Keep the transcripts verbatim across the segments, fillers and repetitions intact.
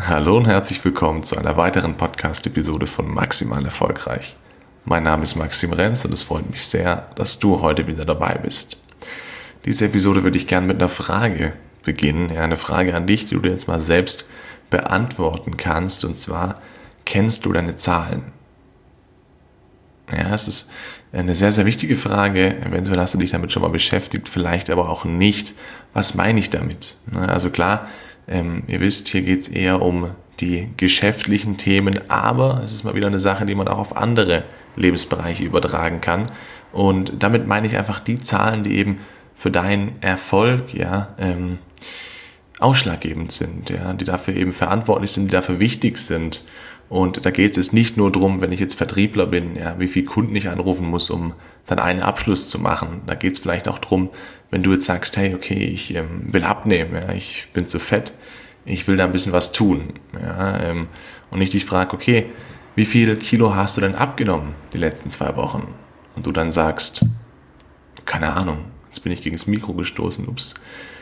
Hallo und herzlich willkommen zu einer weiteren Podcast-Episode von Maximal Erfolgreich. Mein Name ist Maxim Renz und es freut mich sehr, dass du heute wieder dabei bist. Diese Episode würde ich gerne mit einer Frage beginnen, ja, eine Frage an dich, die du dir jetzt mal selbst beantworten kannst, und zwar: Kennst du deine Zahlen? Ja, es ist eine sehr, sehr wichtige Frage. Eventuell hast du dich damit schon mal beschäftigt, vielleicht aber auch nicht. Was meine ich damit? Also klar, ähm, ihr wisst, hier geht es eher um die geschäftlichen Themen, aber es ist mal wieder eine Sache, die man auch auf andere Lebensbereiche übertragen kann. Und damit meine ich einfach die Zahlen, die eben für deinen Erfolg, ja, ähm, ausschlaggebend sind, ja, die dafür eben verantwortlich sind, die dafür wichtig sind. Und da geht es nicht nur darum, wenn ich jetzt Vertriebler bin, ja, wie viele Kunden ich anrufen muss, um dann einen Abschluss zu machen. Da geht es vielleicht auch darum, wenn du jetzt sagst, hey, okay, ich ähm, will abnehmen, ja, ich bin zu fett, ich will da ein bisschen was tun. Ja, ähm, und ich dich frage, okay, wie viel Kilo hast du denn abgenommen die letzten zwei Wochen? Und du dann sagst, keine Ahnung, jetzt bin ich gegen das Mikro gestoßen, ups.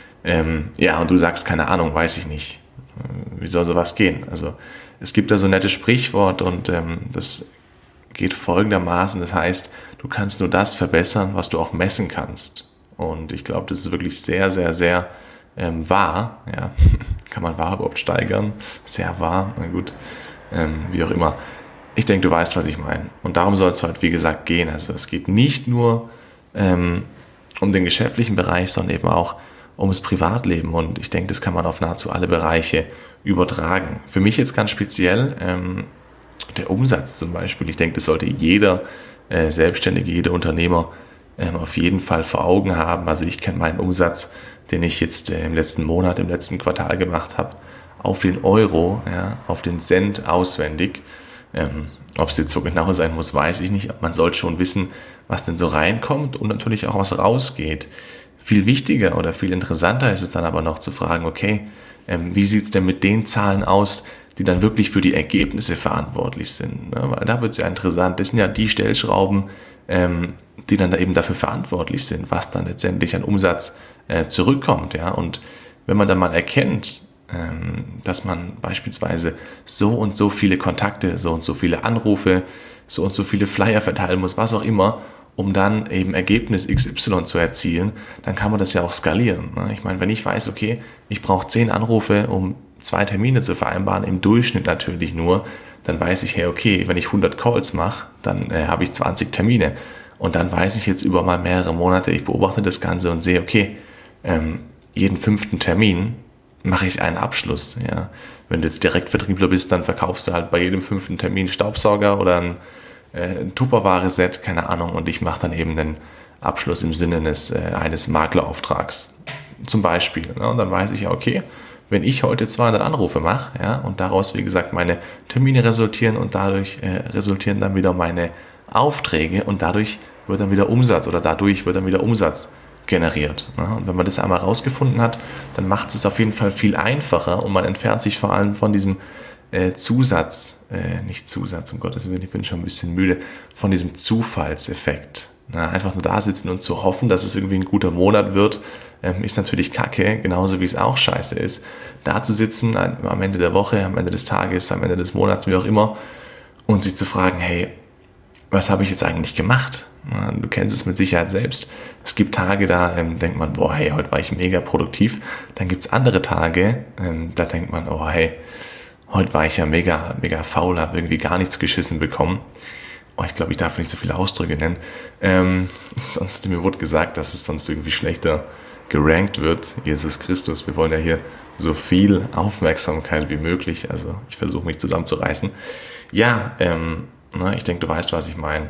Ähm, ja, und du sagst, keine Ahnung, weiß ich nicht. Äh, wie soll sowas gehen? Also es gibt da so ein nettes Sprichwort und ähm, das geht folgendermaßen, das heißt, du kannst nur das verbessern, was du auch messen kannst. Und ich glaube, das ist wirklich sehr, sehr, sehr ähm, wahr. Ja. Kann man wahr überhaupt steigern? Sehr wahr, na gut, ähm, wie auch immer. Ich denke, du weißt, was ich meine. Und darum soll es heute, wie gesagt, gehen. Also es geht nicht nur ähm, um den geschäftlichen Bereich, sondern eben auch ums Privatleben. Und ich denke, das kann man auf nahezu alle Bereiche übertragen. Für mich jetzt ganz speziell ähm, der Umsatz zum Beispiel. Ich denke, das sollte jeder äh, Selbstständige, jeder Unternehmer ähm, auf jeden Fall vor Augen haben. Also ich kenne meinen Umsatz, den ich jetzt äh, im letzten Monat, im letzten Quartal gemacht habe, auf den Euro, ja, auf den Cent auswendig. Ähm, ob es jetzt so genau sein muss, weiß ich nicht. Aber man sollte schon wissen, was denn so reinkommt und natürlich auch was rausgeht. Viel wichtiger oder viel interessanter ist es dann aber noch zu fragen, okay, ähm, wie sieht es denn mit den Zahlen aus, die dann wirklich für die Ergebnisse verantwortlich sind? Ne? Weil da wird es ja interessant. Das sind ja die Stellschrauben, ähm, die dann da eben dafür verantwortlich sind, was dann letztendlich an Umsatz äh, zurückkommt. Ja? Und wenn man dann mal erkennt, ähm, dass man beispielsweise so und so viele Kontakte, so und so viele Anrufe, so und so viele Flyer verteilen muss, was auch immer, um dann eben Ergebnis X Y zu erzielen, dann kann man das ja auch skalieren. Ich meine, wenn ich weiß, okay, ich brauche zehn Anrufe, um zwei Termine zu vereinbaren, im Durchschnitt natürlich nur, dann weiß ich, hey, okay, wenn ich hundert Calls mache, dann äh, habe ich zwanzig Termine. Und dann weiß ich jetzt über mal mehrere Monate, ich beobachte das Ganze und sehe, okay, ähm, jeden fünften Termin mache ich einen Abschluss. Ja. Wenn du jetzt Direktvertriebler bist, dann verkaufst du halt bei jedem fünften Termin Staubsauger oder ein ein Tupperware-Set, keine Ahnung, und ich mache dann eben den Abschluss im Sinne eines, äh, eines Maklerauftrags, zum Beispiel. Ne? Und dann weiß ich ja, okay, wenn ich heute zweihundert Anrufe mache, ja, und daraus, wie gesagt, meine Termine resultieren und dadurch äh, resultieren dann wieder meine Aufträge und dadurch wird dann wieder Umsatz oder dadurch wird dann wieder Umsatz generiert. Ne? Und wenn man das einmal rausgefunden hat, dann macht es auf jeden Fall viel einfacher und man entfernt sich vor allem von diesem Äh, Zusatz, äh, nicht Zusatz, um Gottes Willen, ich bin schon ein bisschen müde, von diesem Zufallseffekt. Na, einfach nur da sitzen und zu hoffen, dass es irgendwie ein guter Monat wird, ähm, ist natürlich kacke, genauso wie es auch scheiße ist. Da zu sitzen am Ende der Woche, am Ende des Tages, am Ende des Monats, wie auch immer, und sich zu fragen, hey, was habe ich jetzt eigentlich gemacht? Na, du kennst es mit Sicherheit selbst. Es gibt Tage, da ähm, denkt man, boah, hey, heute war ich mega produktiv. Dann gibt es andere Tage, ähm, da denkt man, oh, hey, heute war ich ja mega, mega faul, habe irgendwie gar nichts geschissen bekommen. Oh, ich glaube, ich darf nicht so viele Ausdrücke nennen. Ähm, sonst mir wurde gesagt, dass es sonst irgendwie schlechter gerankt wird. Jesus Christus, wir wollen ja hier so viel Aufmerksamkeit wie möglich. Also ich versuche mich zusammenzureißen. Ja, ähm, na, ich denke, du weißt, was ich meine.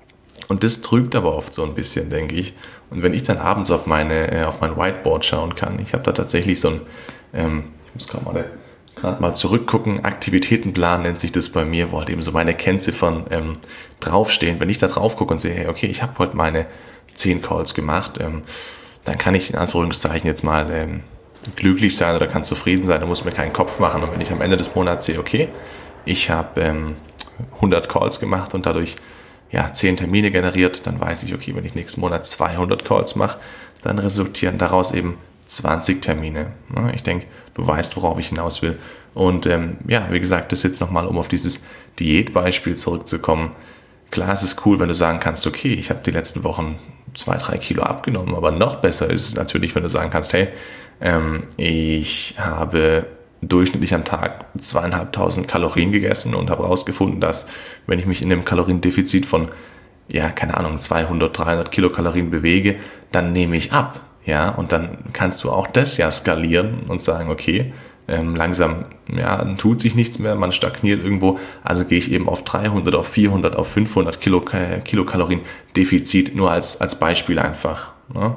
Und das trügt aber oft so ein bisschen, denke ich. Und wenn ich dann abends auf meine, äh, auf mein Whiteboard schauen kann, ich habe da tatsächlich so ein, ähm, ich muss gerade mal gerade mal zurückgucken, Aktivitätenplan nennt sich das bei mir, wo halt eben so meine Kennziffern ähm, draufstehen. Wenn ich da drauf gucke und sehe, hey, okay, ich habe heute meine zehn Calls gemacht, ähm, dann kann ich in Anführungszeichen jetzt mal ähm, glücklich sein oder kann zufrieden sein, da muss mir keinen Kopf machen. Und wenn ich am Ende des Monats sehe, okay, ich habe ähm, hundert Calls gemacht und dadurch ja, zehn Termine generiert, dann weiß ich, okay, wenn ich nächsten Monat zweihundert Calls mache, dann resultieren daraus eben zwanzig Termine. Ich denke, du weißt, worauf ich hinaus will. Und ähm, ja, wie gesagt, das jetzt nochmal, um auf dieses Diätbeispiel zurückzukommen. Klar, es ist cool, wenn du sagen kannst, okay, ich habe die letzten Wochen zwei, drei Kilo abgenommen, aber noch besser ist es natürlich, wenn du sagen kannst, hey, ähm, ich habe durchschnittlich am Tag zweieinhalbtausend Kalorien gegessen und habe herausgefunden, dass wenn ich mich in einem Kaloriendefizit von, ja, keine Ahnung, zweihundert, dreihundert Kilokalorien bewege, dann nehme ich ab. Ja, und dann kannst du auch das ja skalieren und sagen, okay, ähm, langsam, ja, dann tut sich nichts mehr, man stagniert irgendwo, also gehe ich eben auf dreihundert, auf vierhundert, auf fünfhundert Kilo, Kilokalorien Defizit, nur als, als Beispiel einfach. Ne?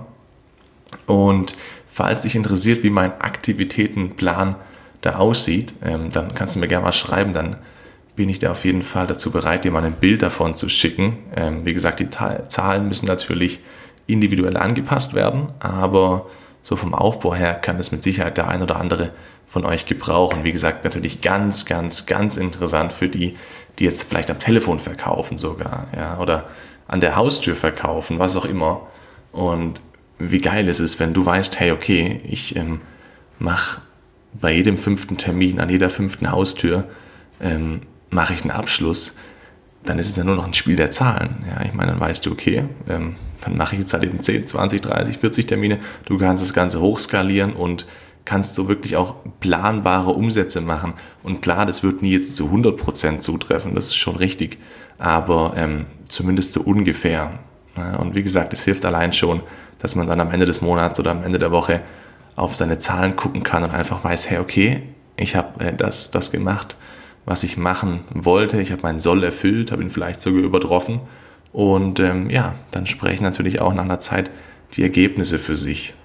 Und falls dich interessiert, wie mein Aktivitätenplan da aussieht, ähm, dann kannst du mir gerne mal schreiben, dann bin ich da auf jeden Fall dazu bereit, dir mal ein Bild davon zu schicken. Ähm, wie gesagt, die Ta- Zahlen müssen natürlich individuell angepasst werden, aber so vom Aufbau her kann es mit Sicherheit der ein oder andere von euch gebrauchen. Wie gesagt, natürlich ganz, ganz, ganz interessant für die, die jetzt vielleicht am Telefon verkaufen sogar, ja, oder an der Haustür verkaufen, was auch immer. Und wie geil ist es, wenn du weißt, hey, okay, ich ähm, mache bei jedem fünften Termin, an jeder fünften Haustür, ähm, mache ich einen Abschluss, dann ist es ja nur noch ein Spiel der Zahlen. Ja, ich meine, dann weißt du, okay, ähm, dann mache ich jetzt halt eben zehn, zwanzig, dreißig, vierzig Termine. Du kannst das Ganze hochskalieren und kannst so wirklich auch planbare Umsätze machen. Und klar, das wird nie jetzt zu hundert Prozent zutreffen, das ist schon richtig, aber ähm, zumindest so ungefähr. Ja, und wie gesagt, es hilft allein schon, dass man dann am Ende des Monats oder am Ende der Woche auf seine Zahlen gucken kann und einfach weiß, hey, okay, ich habe äh, das, das gemacht, was ich machen wollte. Ich habe meinen Soll erfüllt, habe ihn vielleicht sogar übertroffen. Und ähm, ja, dann sprechen natürlich auch nach einer Zeit die Ergebnisse für sich.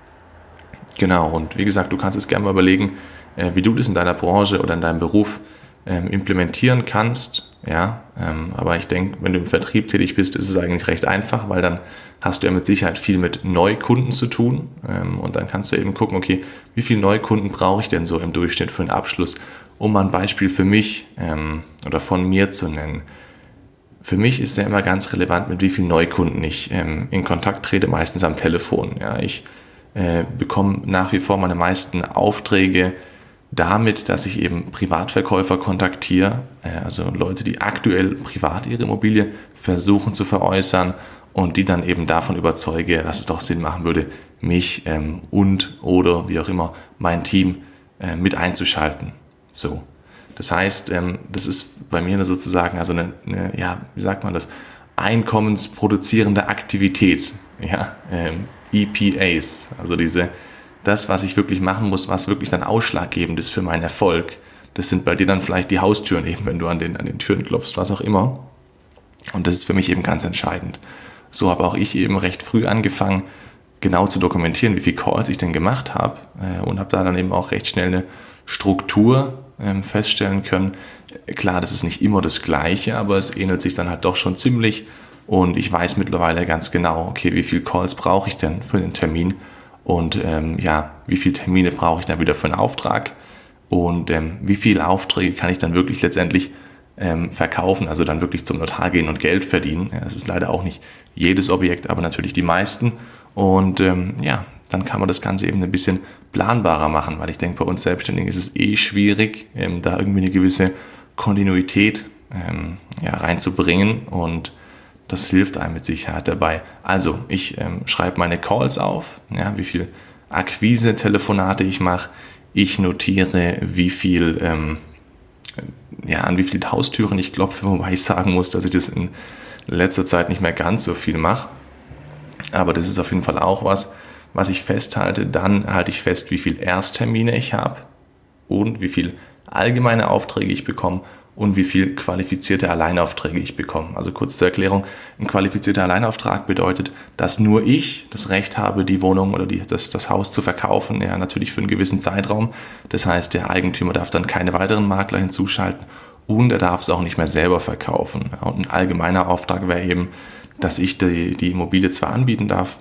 Genau, und wie gesagt, du kannst es gerne mal überlegen, äh, wie du das in deiner Branche oder in deinem Beruf ähm, implementieren kannst. Ja, ähm, aber ich denke, wenn du im Vertrieb tätig bist, ist es eigentlich recht einfach, weil dann hast du ja mit Sicherheit viel mit Neukunden zu tun. Ähm, und dann kannst du eben gucken, okay, wie viele Neukunden brauche ich denn so im Durchschnitt für einen Abschluss? Um mal ein Beispiel für mich ähm, oder von mir zu nennen. Für mich ist es ja immer ganz relevant, mit wie vielen Neukunden ich ähm, in Kontakt trete, meistens am Telefon. Ja, ich äh, bekomme nach wie vor meine meisten Aufträge damit, dass ich eben Privatverkäufer kontaktiere, äh, also Leute, die aktuell privat ihre Immobilie versuchen zu veräußern und die dann eben davon überzeuge, dass es doch Sinn machen würde, mich ähm, und oder wie auch immer mein Team äh, mit einzuschalten. So, das heißt, ähm, das ist bei mir sozusagen also eine, eine, ja, wie sagt man das, einkommensproduzierende Aktivität, ja, ähm, E P As, also diese, das, was ich wirklich machen muss, was wirklich dann ausschlaggebend ist für meinen Erfolg. Das sind bei dir dann vielleicht die Haustüren eben, wenn du an den, an den Türen klopfst, was auch immer. Und das ist für mich eben ganz entscheidend. So habe auch ich eben recht früh angefangen, genau zu dokumentieren, wie viele Calls ich denn gemacht habe äh, und habe da dann eben auch recht schnell eine Struktur ähm, feststellen können. Klar, das ist nicht immer das Gleiche, aber es ähnelt sich dann halt doch schon ziemlich und ich weiß mittlerweile ganz genau, okay, wie viele Calls brauche ich denn für den Termin und ähm, ja, wie viele Termine brauche ich dann wieder für einen Auftrag und ähm, wie viele Aufträge kann ich dann wirklich letztendlich ähm, verkaufen, also dann wirklich zum Notar gehen und Geld verdienen. Ja, das ist leider auch nicht jedes Objekt, aber natürlich die meisten und ähm, ja, dann kann man das Ganze eben ein bisschen planbarer machen, weil ich denke, bei uns Selbstständigen ist es eh schwierig, ähm, da irgendwie eine gewisse Kontinuität ähm, ja, reinzubringen und das hilft einem mit Sicherheit dabei. Also, ich ähm, schreibe meine Calls auf, ja, wie viel Akquise-Telefonate ich mache, ich notiere, wie viel, ähm, ja, an wie viele Haustüren ich klopfe, wobei ich sagen muss, dass ich das in letzter Zeit nicht mehr ganz so viel mache, aber das ist auf jeden Fall auch was, was ich festhalte. Dann halte ich fest, wie viele Ersttermine ich habe und wie viele allgemeine Aufträge ich bekomme und wie viele qualifizierte Alleinaufträge ich bekomme. Also kurz zur Erklärung, ein qualifizierter Alleinauftrag bedeutet, dass nur ich das Recht habe, die Wohnung oder die, das, das Haus zu verkaufen, ja natürlich für einen gewissen Zeitraum. Das heißt, der Eigentümer darf dann keine weiteren Makler hinzuschalten und er darf es auch nicht mehr selber verkaufen. Und ein allgemeiner Auftrag wäre eben, dass ich die, die Immobilie zwar anbieten darf,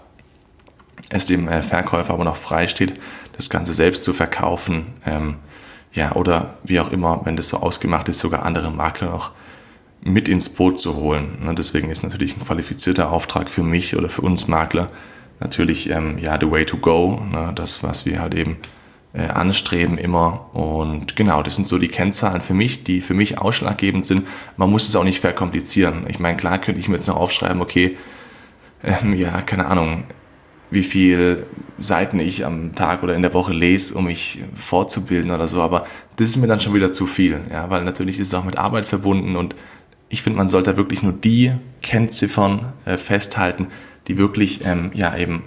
es dem Verkäufer aber noch frei steht, das Ganze selbst zu verkaufen, ähm, ja, oder wie auch immer, wenn das so ausgemacht ist, sogar andere Makler noch mit ins Boot zu holen. Ne, deswegen ist natürlich ein qualifizierter Auftrag für mich oder für uns Makler natürlich ähm, ja the way to go, ne, das, was wir halt eben äh, anstreben immer. Und genau, das sind so die Kennzahlen für mich, die für mich ausschlaggebend sind. Man muss es auch nicht verkomplizieren. Ich meine, klar könnte ich mir jetzt noch aufschreiben, okay, ähm, ja, keine Ahnung, wie viel Seiten ich am Tag oder in der Woche lese, um mich fortzubilden oder so, aber das ist mir dann schon wieder zu viel, ja, weil natürlich ist es auch mit Arbeit verbunden und ich finde, man sollte wirklich nur die Kennziffern äh, festhalten, die wirklich ähm, ja eben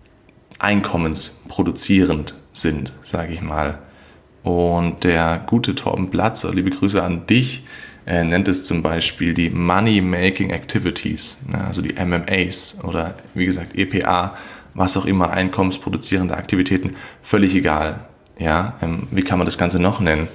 einkommensproduzierend sind, sage ich mal. Und der gute Torben Platzer, liebe Grüße an dich, er nennt es zum Beispiel die Money-Making Activities, ne, also die M M As oder wie gesagt E P A, was auch immer, einkommensproduzierende Aktivitäten, völlig egal. Ja, ähm, wie kann man das Ganze noch nennen?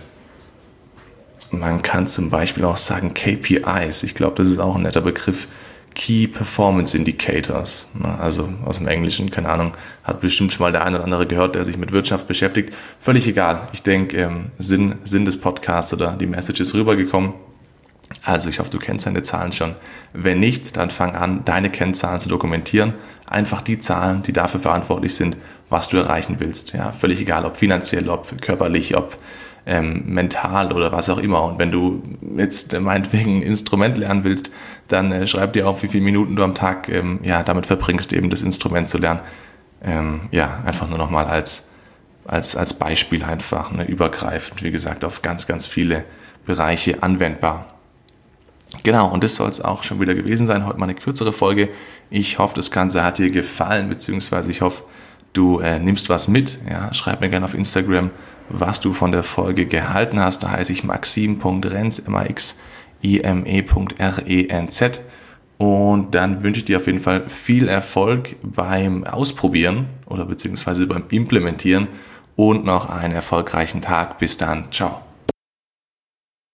Man kann zum Beispiel auch sagen K P Is, ich glaube, das ist auch ein netter Begriff, Key Performance Indicators, ne, also aus dem Englischen, keine Ahnung, hat bestimmt schon mal der eine oder andere gehört, der sich mit Wirtschaft beschäftigt. Völlig egal, ich denke, ähm, Sinn, Sinn des Podcasts oder die Message ist rübergekommen. Also ich hoffe, du kennst deine Zahlen schon. Wenn nicht, dann fang an, deine Kennzahlen zu dokumentieren. Einfach die Zahlen, die dafür verantwortlich sind, was du erreichen willst. Ja, völlig egal, ob finanziell, ob körperlich, ob ähm, mental oder was auch immer. Und wenn du jetzt äh, meinetwegen ein Instrument lernen willst, dann äh, schreib dir auf, wie viele Minuten du am Tag ähm, ja, damit verbringst, eben das Instrument zu lernen. Ähm, ja, einfach nur nochmal als, als, als Beispiel einfach, ne, übergreifend, wie gesagt, auf ganz, ganz viele Bereiche anwendbar. Genau, und das soll es auch schon wieder gewesen sein. Heute mal eine kürzere Folge. Ich hoffe, das Ganze hat dir gefallen, beziehungsweise ich hoffe, du äh, nimmst was mit. Ja, schreib mir gerne auf Instagram, was du von der Folge gehalten hast. Da heiße ich maxim punkt renz, M A X I M E punkt R E N Z. Und dann wünsche ich dir auf jeden Fall viel Erfolg beim Ausprobieren oder beziehungsweise beim Implementieren und noch einen erfolgreichen Tag. Bis dann. Ciao.